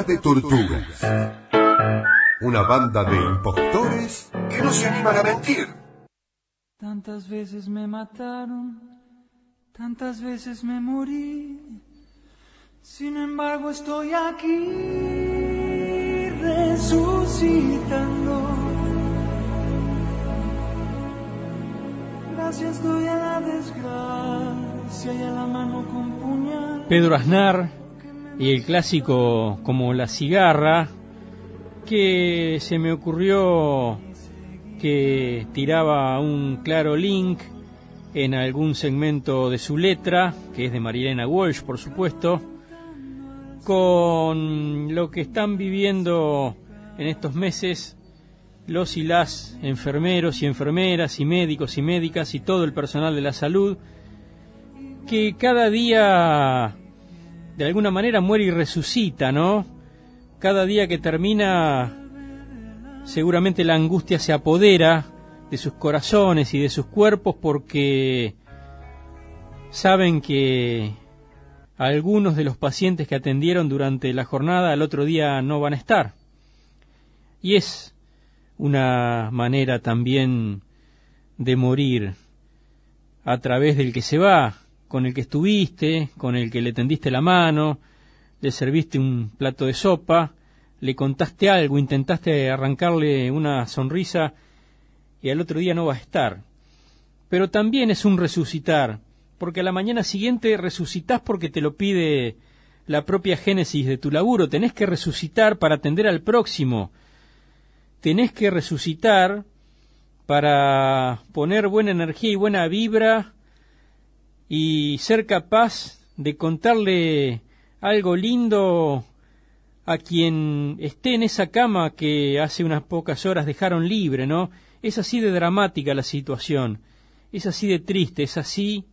de Tortugas. Una banda de impostores que no se animan a mentir. Tantas veces me mataron, tantas veces me morí. Sin embargo estoy aquí resucitando. Gracias doy a la desgracia y a la mano con puñal. Pedro Aznar y el clásico Como la cigarra, que se me ocurrió que tiraba un claro link en algún segmento de su letra, que es de Marilena Walsh, por supuesto, con lo que están viviendo en estos meses los y las enfermeros y enfermeras y médicos y médicas y todo el personal de la salud, que cada día de alguna manera muere y resucita, ¿no? Cada día que termina, seguramente la angustia se apodera de sus corazones y de sus cuerpos, porque saben que algunos de los pacientes que atendieron durante la jornada al otro día no van a estar. Y es una manera también de morir a través del que se va, con el que estuviste, con el que le tendiste la mano, le serviste un plato de sopa, le contaste algo, intentaste arrancarle una sonrisa y al otro día no va a estar. Pero también es un resucitar, porque a la mañana siguiente resucitás porque te lo pide la propia génesis de tu laburo. Tenés que resucitar para atender al próximo. Tenés que resucitar para poner buena energía y buena vibra y ser capaz de contarle algo lindo a quien esté en esa cama que hace unas pocas horas dejaron libre, ¿no? Es así de dramática la situación, es así de triste, es así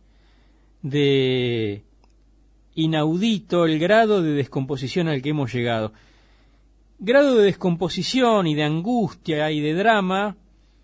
de inaudito el grado de descomposición al que hemos llegado. Grado de descomposición y de angustia y de drama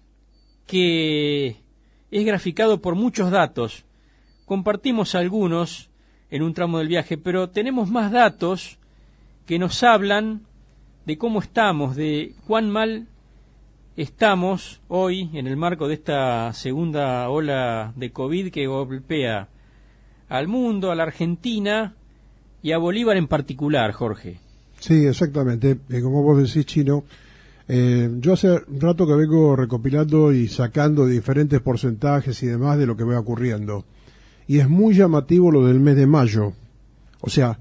que es graficado por muchos datos. Compartimos algunos en un tramo del viaje, pero tenemos más datos que nos hablan de cómo estamos, de cuán mal estamos hoy en el marco de esta segunda ola de COVID que golpea al mundo, a la Argentina y a Bolívar en particular, Jorge. Sí, exactamente. Como vos decís, Chino, yo hace un rato que vengo recopilando y sacando diferentes porcentajes y demás de lo que va ocurriendo. Y es muy llamativo lo del mes de mayo. O sea,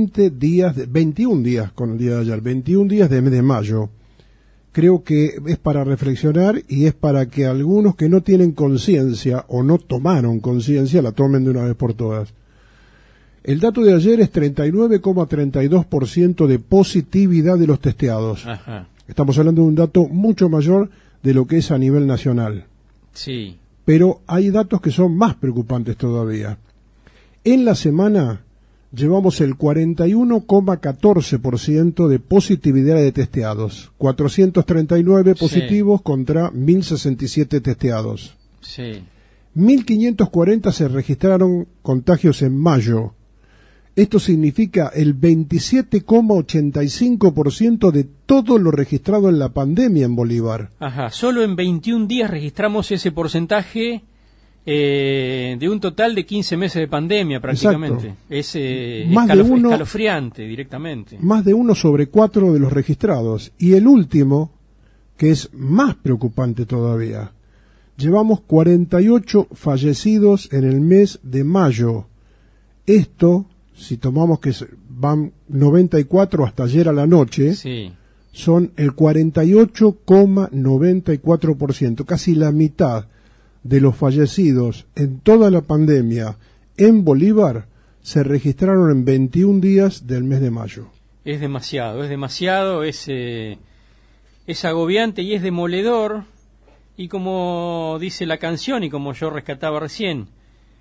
21 días con el día de ayer, 21 días de mes de mayo. Creo que es para reflexionar y es para que algunos que no tienen conciencia o no tomaron conciencia la tomen de una vez por todas. El dato de ayer es 39,32% de positividad de los testeados. Ajá. Estamos hablando de un dato mucho mayor de lo que es a nivel nacional. Sí. Pero hay datos que son más preocupantes todavía. En la semana llevamos el 41,14% de positividad de testeados. 439 positivos contra 1.067 testeados. Sí. 1.540 se registraron contagios en mayo. Esto significa el 27,85% de todo lo registrado en la pandemia en Bolívar. Ajá, solo en 21 días registramos ese porcentaje de un total de 15 meses de pandemia prácticamente. Exacto. Es Más de uno, escalofriante directamente. Más de 1 sobre 4 de los registrados. Y el último, que es más preocupante todavía, llevamos 48 fallecidos en el mes de mayo. Esto, si tomamos que van 94 hasta ayer a la noche, sí, son el 48,94%, casi la mitad de los fallecidos en toda la pandemia en Bolívar se registraron en 21 días del mes de mayo. Es demasiado, es agobiante y es demoledor, y como dice la canción y como yo rescataba recién,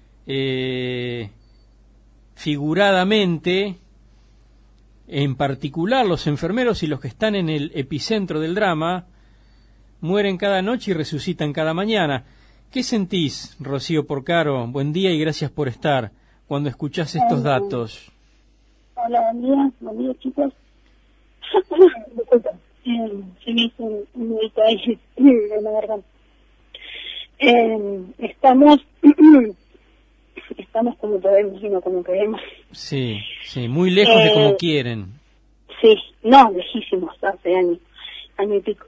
figuradamente, en particular los enfermeros y los que están en el epicentro del drama, mueren cada noche y resucitan cada mañana. ¿Qué sentís, Rocío Porcaro? Buen día y gracias por estar cuando escuchás estos datos. Hola, buen día chicos. Disculpa, se me hizo un nudito ahí en la garganta. Estamos como podemos y no como queremos. Sí, sí, muy lejos de como quieren. Sí, no, lejísimos, hace año y pico.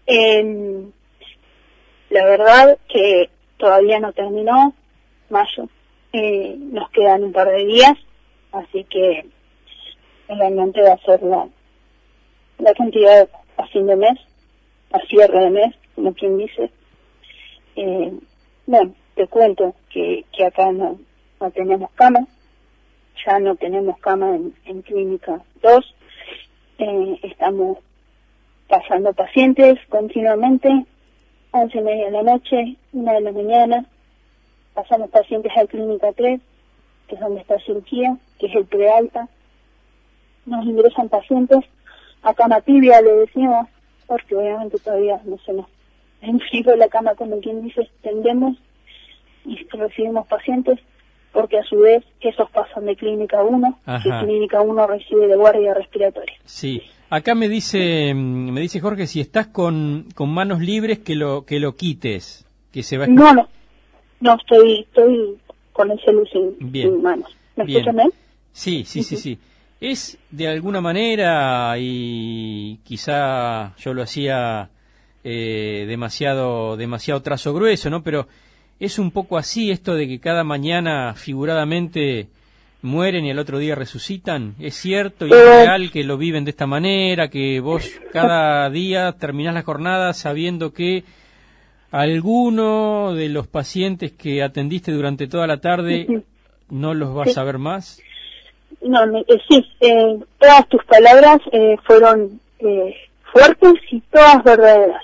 La verdad que todavía no terminó mayo, nos quedan un par de días, así que realmente va a ser la cantidad a fin de mes, a cierre de mes, como quien dice. Bueno, te cuento que acá no tenemos cama, ya no tenemos cama en Clínica 2, estamos pasando pacientes continuamente, 11:30 de la noche, 1 de la mañana, pasamos pacientes a Clínica 3, que es donde está cirugía, que es el prealta, nos ingresan pacientes a cama tibia, le decimos, porque obviamente todavía no se nos enfrió la cama, como quien dice, extendemos y recibimos pacientes, porque a su vez esos pasan de Clínica 1, que Clínica 1 recibe de guardia respiratoria. Sí, acá me dice Jorge, si estás con manos libres que lo quites, que se va a... No, estoy con el celu sin manos. ¿Me escuchan bien? Sí. Es de alguna manera, y quizá yo lo hacía demasiado trazo grueso, ¿no? Pero es un poco así esto de que cada mañana figuradamente mueren y al otro día resucitan. ¿Es cierto y es real que lo viven de esta manera, que vos cada día terminás la jornada sabiendo que alguno de los pacientes que atendiste durante toda la tarde no los vas a ver más? No, sí, todas tus palabras fueron fuertes y todas verdaderas.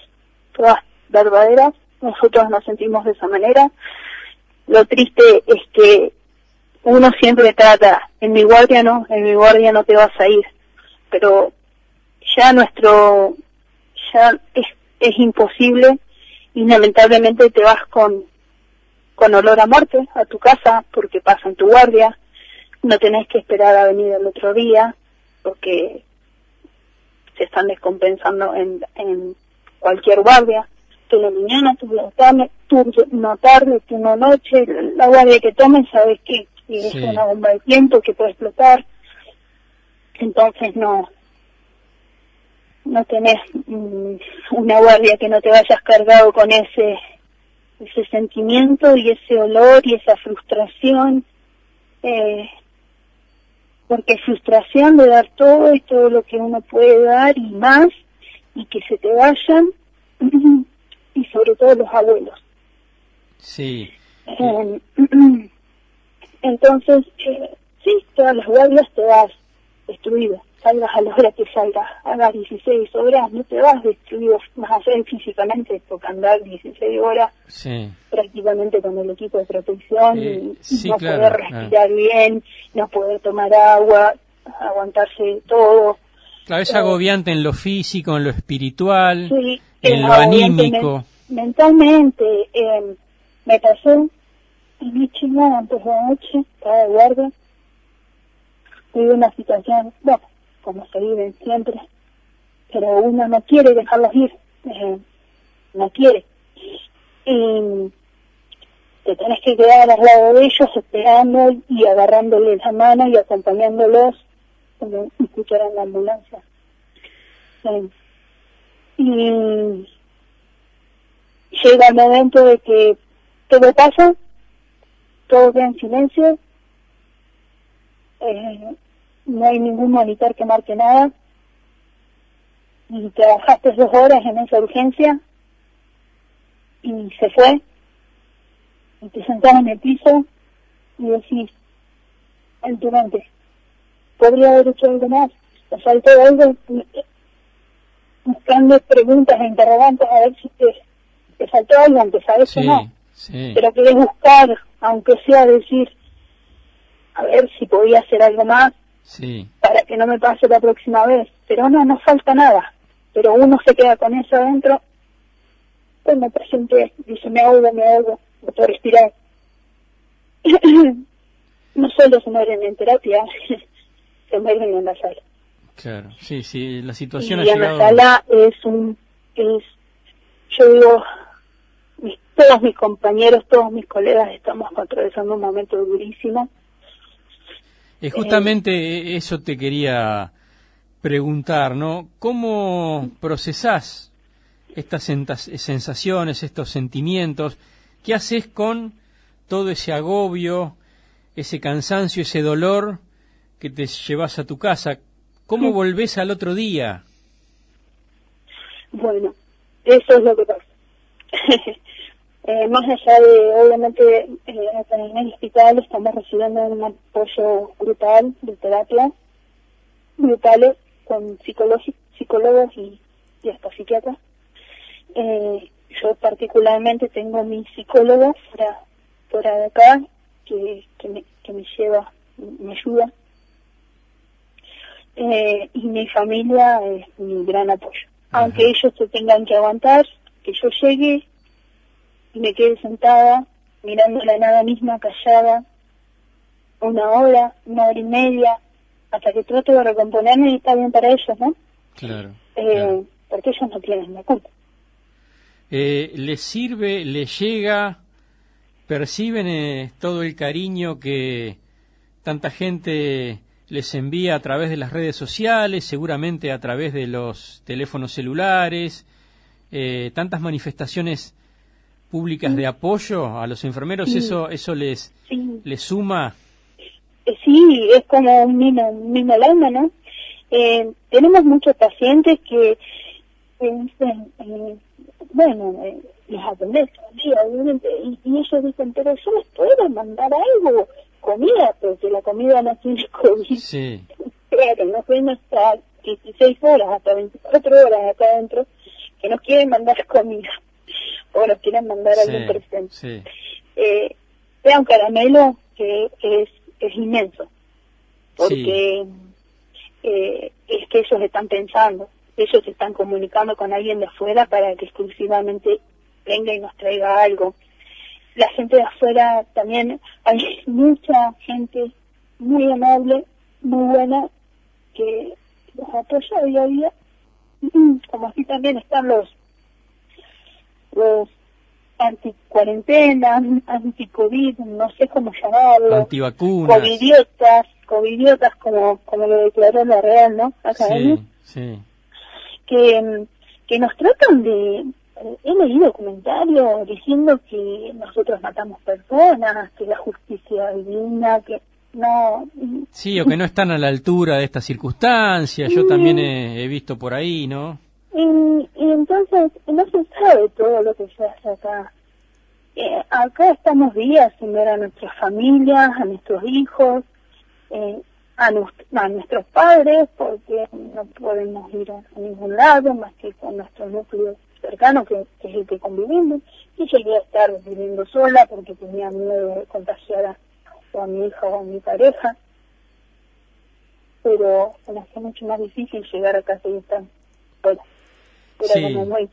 Nosotros nos sentimos de esa manera. Lo triste es que uno siempre trata, en mi guardia no te vas a ir, pero ya es imposible y lamentablemente te vas con olor a muerte a tu casa porque pasa en tu guardia, no tenés que esperar a venir el otro día porque se están descompensando en cualquier guardia, tú en la mañana, tú no tarde, tú no noche, la guardia que tomes sabes que es una bomba de tiempo que puede explotar, entonces no tenés una guardia que no te vayas cargado con ese sentimiento y ese olor y esa frustración, porque frustración de dar todo y todo lo que uno puede dar y más, y que se te vayan, y sobre todo los abuelos. Sí. Entonces, sí, todas las guardias te vas destruido. Salgas a la hora que salgas, hagas 16 horas, no te vas destruido más allá físicamente, porque andar 16 horas prácticamente con el equipo de protección y no poder respirar bien, no poder tomar agua, aguantarse todo. Claro, es agobiante en lo físico, en lo espiritual, en lo anímico. Mentalmente, me pasó en mi chingada antes de la noche, cada guardia, tuve una situación, bueno, como se viven siempre, pero uno no quiere dejarlos ir, no quiere. Y te tenés que quedar al lado de ellos esperando y agarrándoles la mano y acompañándolos como escucharan la ambulancia. Y llega el momento de que todo pasa, todo queda en silencio, no hay ningún monitor que marque nada, y trabajaste 2 horas en esa urgencia y se fue, y te sentás en el piso y decís en tu mente, podría haber hecho algo más, te faltó algo, buscando preguntas e interrogantes a ver si te faltó algo, aunque sabes que no, pero querés buscar, aunque sea decir, a ver si podía hacer algo más para que no me pase la próxima vez, pero no falta nada, pero uno se queda con eso adentro. Pues me presenté, dice, me ahogo, no puedo respirar. No solo se mueren en terapia, se mueren en la sala. Claro, sí, sí, la situación ha Y en llegado... la sala yo digo, todos mis compañeros, todos mis colegas estamos atravesando un momento durísimo. Justamente eso te quería preguntar, ¿no? ¿Cómo procesás estas sensaciones, estos sentimientos? ¿Qué haces con todo ese agobio, ese cansancio, ese dolor que te llevas a tu casa? ¿Cómo volvés al otro día? Bueno, eso es lo que pasa. Más allá de, obviamente, en el hospital estamos recibiendo un apoyo brutal de terapia, brutales, con psicólogos y hasta psiquiatras. Yo particularmente tengo mi psicólogo fuera de acá, que me lleva, me ayuda. Y mi familia es mi gran apoyo. Ajá. Aunque ellos se tengan que aguantar, que yo llegue y me quede sentada, mirando la nada misma, callada, una hora y media, hasta que trato de recomponerme y está bien para ellos, ¿no? Claro. Porque ellos no tienen la culpa. ¿Les sirve, les llega, perciben todo el cariño que tanta gente les envía a través de las redes sociales, seguramente a través de los teléfonos celulares, tantas manifestaciones públicas de apoyo a los enfermeros? Sí. ¿Eso les suma? Sí, es como un mismo alma, ¿no? Tenemos muchos pacientes que les atendés todo el día, obviamente, y ellos dicen, pero yo les puedo mandar algo, comida, porque la comida no tiene COVID. Sí. Claro, nos ven hasta 16 horas, hasta 24 horas acá adentro, que nos quieren mandar comida, o nos quieren mandar algún presente. Sí. Sea un caramelo que es inmenso, porque es que ellos están pensando, ellos se están comunicando con alguien de afuera para que exclusivamente venga y nos traiga algo. La gente de afuera también, hay mucha gente muy amable, muy buena, que los apoya día a día, como así también están los anti-cuarentena, anti-COVID, no sé cómo llamarlo, antivacunas, covidiotas como lo declaró la Real, ¿no? Academia. Sí. Que nos tratan de... He leído comentarios diciendo que nosotros matamos personas, que la justicia divina, que no... Sí, o que no están a la altura de estas circunstancias. Yo también he visto por ahí, ¿no? Y entonces no se sabe todo lo que se hace acá. Acá estamos días sin ver a nuestras familias, a nuestros hijos, a nuestros padres, porque no podemos ir a ningún lado más que con nuestro núcleo cercano, que es el que convivimos. Y llegué a estar viviendo sola porque tenía miedo de contagiar a mi hija o a mi pareja, pero me hacía mucho más difícil llegar a casa y estar sola. Era como muy...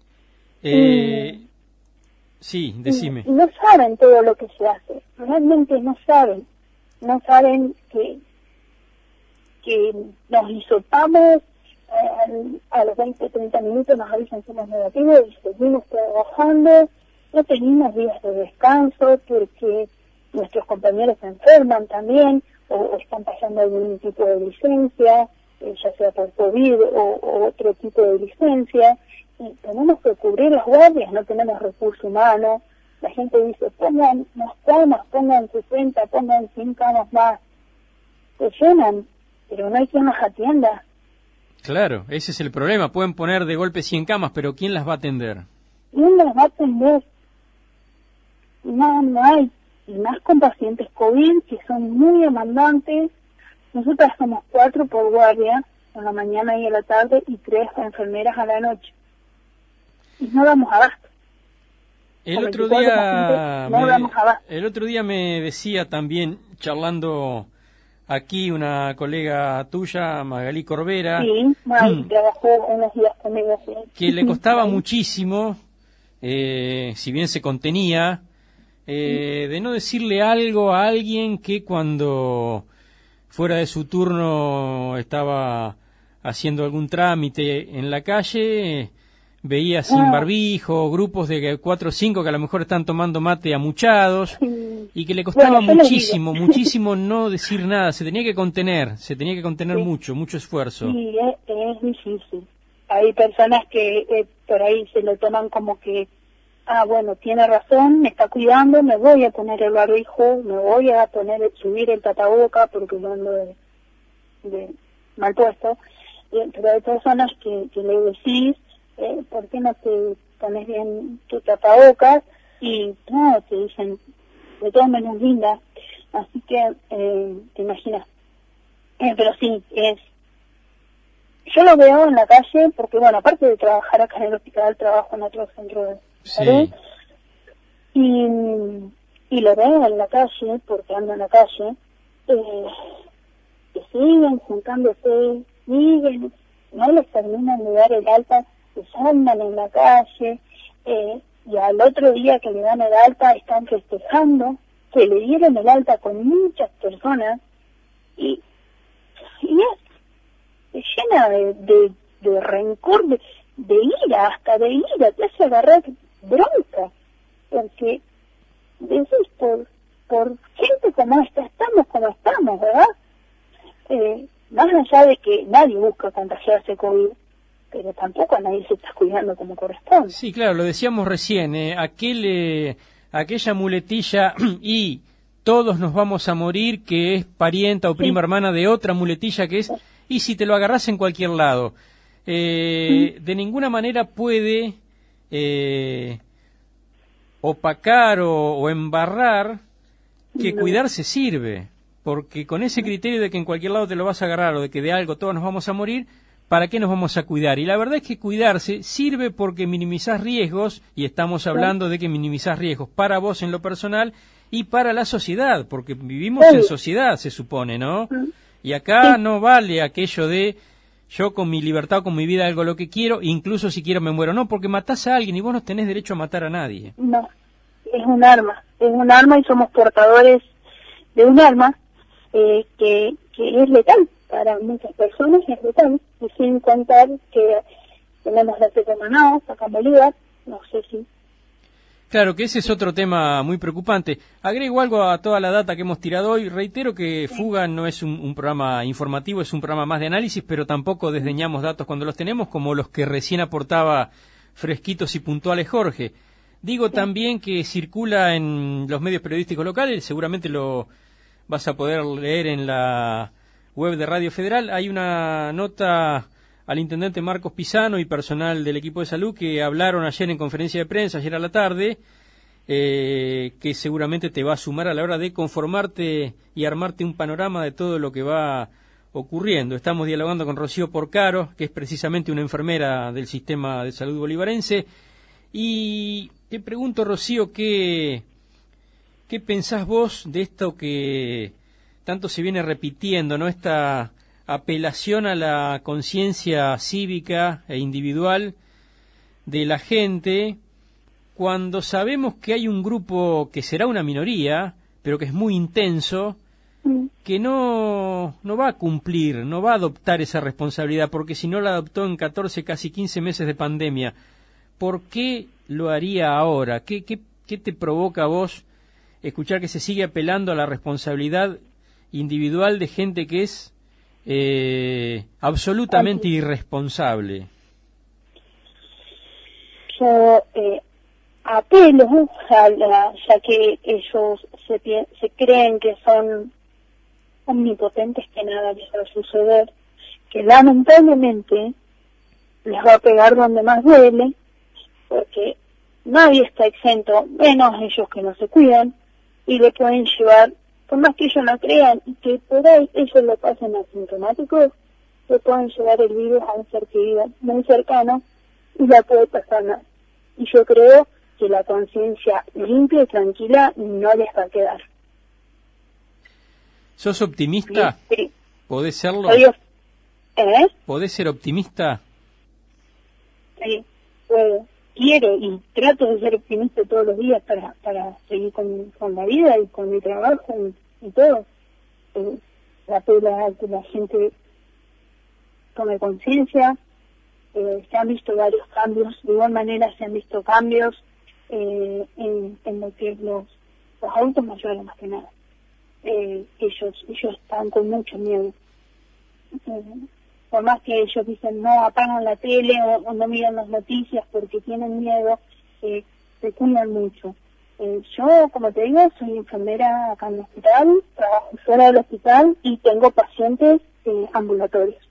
Sí, decime. Y no saben todo lo que se hace, realmente no saben que nos hisopamos, a los 20-30 minutos nos avisan que somos negativos y seguimos trabajando, no tenemos días de descanso porque nuestros compañeros se enferman también o están pasando algún tipo de licencia, ya sea por COVID o otro tipo de licencia, y tenemos que cubrir las guardias, no tenemos recursos humanos. La gente dice, pongan más camas, pongan 60, pongan 100 camas más. Se llenan, pero no hay quien las atienda. Claro, ese es el problema. Pueden poner de golpe 100 camas, pero ¿quién las va a atender? ¿Quién las va a atender? No hay. Y más con pacientes COVID, que son muy demandantes. Nosotras somos 4 por guardia, en la mañana y en la tarde, y 3 enfermeras a la noche. Y no damos abasto. El otro día me decía también, charlando aquí, una colega tuya, Magalí Corbera, sí, trabajó unos días conmigo, sí, que le costaba muchísimo, si bien se contenía, de no decirle algo a alguien que cuando fuera de su turno estaba haciendo algún trámite en la calle, veía sin barbijo, grupos de 4 o 5 que a lo mejor están tomando mate amuchados, y que le costaba muchísimo no decir nada, se tenía que contener mucho esfuerzo. Sí, es difícil. Hay personas que por ahí se lo toman como que, bueno, tiene razón, me está cuidando, me voy a poner el barbijo, me voy a subir el tapaboca porque yo ando de mal puesto, pero hay personas que le decís, ¿por qué no te pones bien tu tapabocas? Y no, te dicen, de todo menos linda. Así que, te imaginas. Pero sí, yo lo veo en la calle porque, bueno, aparte de trabajar acá en el hospital, trabajo en otro centro de salud. Y lo veo en la calle, porque ando en la calle, que siguen juntándose, no les terminan de dar el alta, que andan en la calle, y al otro día que le dan el alta están festejando que le dieron el alta con muchas personas, y es llena de rencor, de ira, hasta de ira, te hace agarrar bronca, porque decís, por gente como esta estamos como estamos, ¿verdad? Más allá de que nadie busca contagiarse COVID, pero tampoco a nadie se está cuidando como corresponde. Sí, claro, lo decíamos recién, aquella muletilla y todos nos vamos a morir, que es parienta o prima hermana de otra muletilla que es, y si te lo agarrás en cualquier lado, de ninguna manera puede opacar o embarrar que cuidarse sirve, porque con ese criterio de que en cualquier lado te lo vas a agarrar o de que de algo todos nos vamos a morir, ¿para qué nos vamos a cuidar? Y la verdad es que cuidarse sirve porque minimizás riesgos, y estamos hablando de que minimizás riesgos para vos en lo personal y para la sociedad, porque vivimos en sociedad, se supone, ¿no? Y acá no vale aquello de yo con mi libertad o con mi vida hago lo que quiero, incluso si quiero me muero. No, porque matás a alguien y vos no tenés derecho a matar a nadie. No, es un arma y somos portadores de un arma que es letal. Para muchas personas es letal, y sin contar que tenemos la cepa Manaos, acá en Bolívar, no sé si... Claro, que ese es otro tema muy preocupante. Agrego algo a toda la data que hemos tirado hoy. Reitero que Fuga no es un programa informativo, es un programa más de análisis, pero tampoco desdeñamos datos cuando los tenemos, como los que recién aportaba fresquitos y puntuales Jorge. Digo también que circula en los medios periodísticos locales, seguramente lo vas a poder leer en la web de Radio Federal. Hay una nota al intendente Marcos Pisano y personal del equipo de salud que hablaron ayer en conferencia de prensa, ayer a la tarde, que seguramente te va a sumar a la hora de conformarte y armarte un panorama de todo lo que va ocurriendo. Estamos dialogando con Rocío Porcaro, que es precisamente una enfermera del sistema de salud bolivarense, y te pregunto, Rocío, ¿qué pensás vos de esto que tanto se viene repitiendo, ¿no? Esta apelación a la conciencia cívica e individual de la gente, cuando sabemos que hay un grupo que será una minoría, pero que es muy intenso, que no va a cumplir, no va a adoptar esa responsabilidad, porque si no la adoptó en 14, casi 15 meses de pandemia, ¿por qué lo haría ahora? ¿Qué te provoca a vos escuchar que se sigue apelando a la responsabilidad individual de gente que es absolutamente irresponsable? Yo apelo, ya que ellos se creen que son omnipotentes, que nada les va a suceder, que lamentablemente les va a pegar donde más duele, porque nadie está exento, menos ellos que no se cuidan, y le pueden llevar, por más que ellos no crean, y que por ahí ellos lo pasen asintomáticos, le pueden llevar el virus a un ser querido muy cercano, y la puede pasar mal. Y yo creo que la conciencia limpia y tranquila no les va a quedar. ¿Sos optimista? Sí. ¿Podés serlo? ¿Podés ser optimista? Sí, puedo. Quiero y trato de ser optimista todos los días para seguir con la vida y con mi trabajo y todo. La gente tome conciencia. Se han visto varios cambios, de igual manera se han visto cambios en lo que es los adultos mayores más que nada. Ellos están con mucho miedo. Por más que ellos dicen no apagan la tele o no miran las noticias porque tienen miedo, se cuidan mucho. Yo, como te digo, soy enfermera acá en el hospital, trabajo fuera del hospital y tengo pacientes ambulatorios.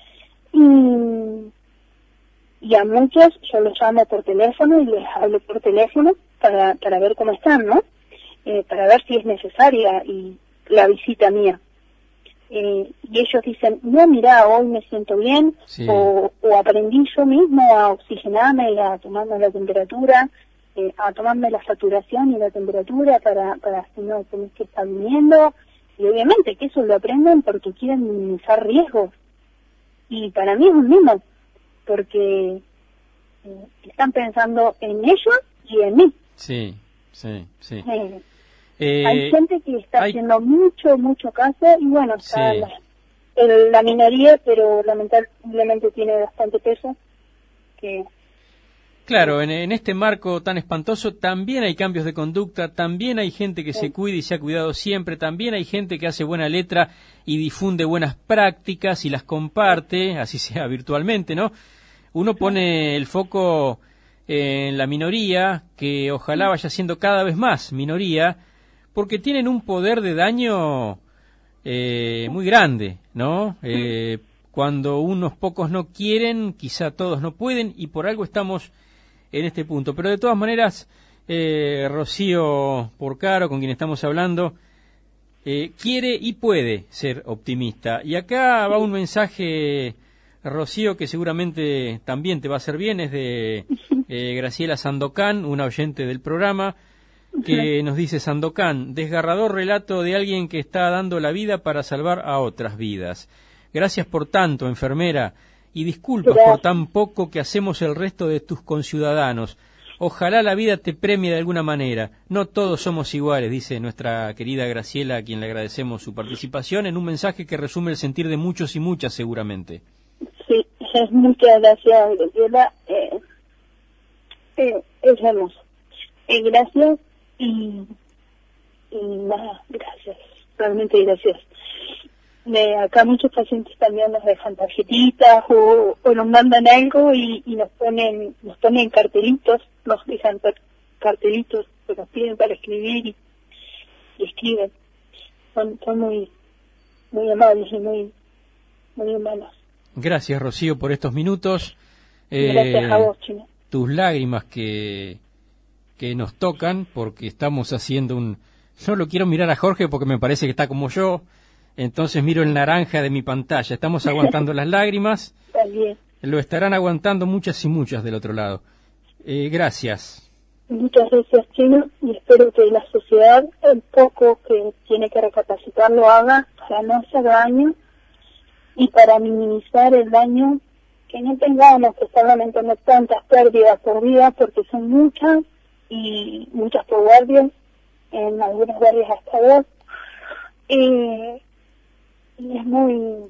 Y a muchos yo los llamo por teléfono y les hablo por teléfono para ver cómo están, ¿no? Para ver si es necesaria y la visita mía. Y ellos dicen, no, mira, hoy me siento bien, sí. o aprendí yo mismo a oxigenarme y a tomarme la temperatura, a tomarme la saturación y la temperatura para si no tenés que estar viniendo. Y obviamente que eso lo aprenden porque quieren minimizar riesgos. Y para mí es un mimo, porque están pensando en ellos y en mí. Sí, sí, sí. Hay gente que está haciendo mucho caso y bueno, está sí. la minoría, pero lamentablemente tiene bastante peso. Claro, en este marco tan espantoso también hay cambios de conducta, también hay gente que se cuida y se ha cuidado siempre, también hay gente que hace buena letra y difunde buenas prácticas y las comparte, así sea virtualmente, ¿no? Uno pone el foco en la minoría, que ojalá vaya siendo cada vez más minoría, porque tienen un poder de daño muy grande, ¿no? Cuando unos pocos no quieren, quizá todos no pueden, y por algo estamos en este punto. Pero de todas maneras, Rocío Porcaro, con quien estamos hablando, quiere y puede ser optimista. Y acá va un mensaje, Rocío, que seguramente también te va a hacer bien, es de Graciela Sandokan, una oyente del programa, que nos dice: Sandokan, desgarrador relato de alguien que está dando la vida para salvar a otras vidas. Gracias por tanto, enfermera, y disculpas por tan poco que hacemos el resto de tus conciudadanos. Ojalá la vida te premie de alguna manera. No todos somos iguales, dice nuestra querida Graciela, a quien le agradecemos su participación, en un mensaje que resume el sentir de muchos y muchas seguramente. Sí, muchas gracias, Graciela. Es hermoso. Gracias y nada, gracias, realmente gracias. Acá muchos pacientes también nos dejan tarjetitas o nos mandan algo y nos ponen cartelitos, nos dejan cartelitos que nos piden para escribir y escriben. Son muy amables y muy humanos. Gracias, Rocío, por estos minutos. Gracias a vos, Chino. Tus lágrimas que nos tocan, porque estamos haciendo no lo quiero mirar a Jorge porque me parece que está como yo, entonces miro el naranja de mi pantalla. Estamos aguantando las lágrimas. También. Lo estarán aguantando muchas y muchas del otro lado. Gracias. Muchas gracias, Chino, y espero que la sociedad, el poco que tiene que recapacitar, lo haga para no hacer daño y para minimizar el daño, que no tengamos que estar lamentando tantas pérdidas por vida, porque son muchas y muchas por guardias, en algunos guardias hasta 2. Y es muy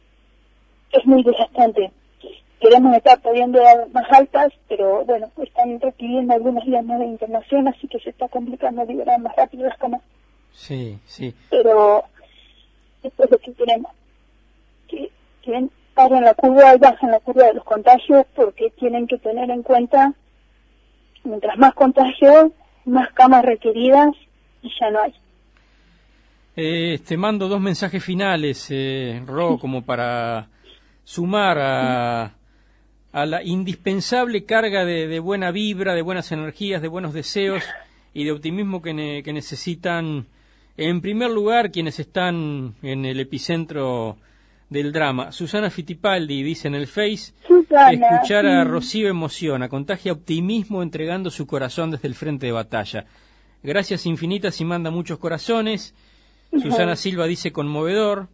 desgastante. Queremos estar pidiendo más altas, pero bueno, están requiriendo algunos días más de internación, así que se está complicando liberar más rápido las camas. Sí, sí. Pero esto es lo que queremos. Que paren la curva y bajen la curva de los contagios, porque tienen que tener en cuenta, mientras más contagios, más camas requeridas y ya no hay. Te mando 2 mensajes finales, Ro, como para sumar a la indispensable carga de buena vibra, de buenas energías, de buenos deseos y de optimismo que necesitan, en primer lugar, quienes están en el epicentro del drama. Susana Fittipaldi dice en el Face: escuchar a Rocío emociona, contagia optimismo entregando su corazón desde el frente de batalla. Gracias infinitas y manda muchos corazones. Susana Silva dice conmovedor,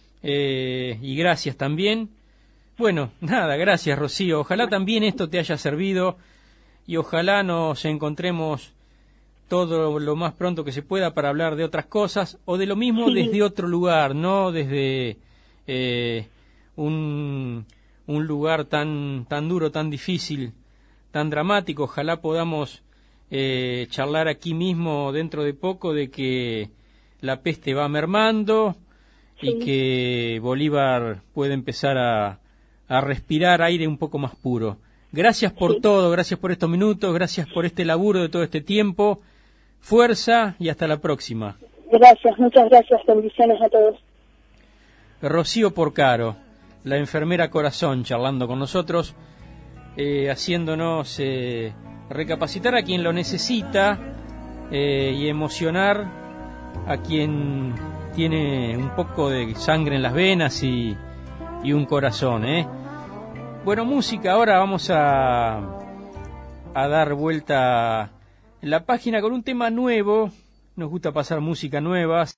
y gracias también. Bueno, nada, gracias, Rocío. Ojalá también esto te haya servido y ojalá nos encontremos todo lo más pronto que se pueda para hablar de otras cosas o de lo mismo desde otro lugar, no desde un lugar tan duro, tan difícil, tan dramático. Ojalá podamos charlar aquí mismo dentro de poco de que la peste va mermando y que Bolívar puede empezar a respirar aire un poco más puro. Gracias por todo, gracias por estos minutos, gracias por este laburo de todo este tiempo. Fuerza y hasta la próxima. Gracias, muchas gracias, bendiciones a todos. Rocío Porcaro, la enfermera corazón, charlando con nosotros, haciéndonos recapacitar a quien lo necesita y emocionar a quien tiene un poco de sangre en las venas y un corazón. Bueno, música, ahora vamos a dar vuelta en la página con un tema nuevo. Nos gusta pasar música nueva.